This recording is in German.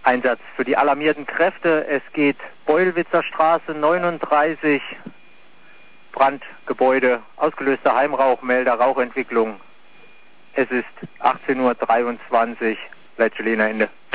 Einsatz für die alarmierten Kräfte. Es geht Beulwitzer Straße 39, Brandgebäude, ausgelöster Heimrauchmelder, Rauchentwicklung. Es ist 18:23 Uhr, Leitgelena Ende.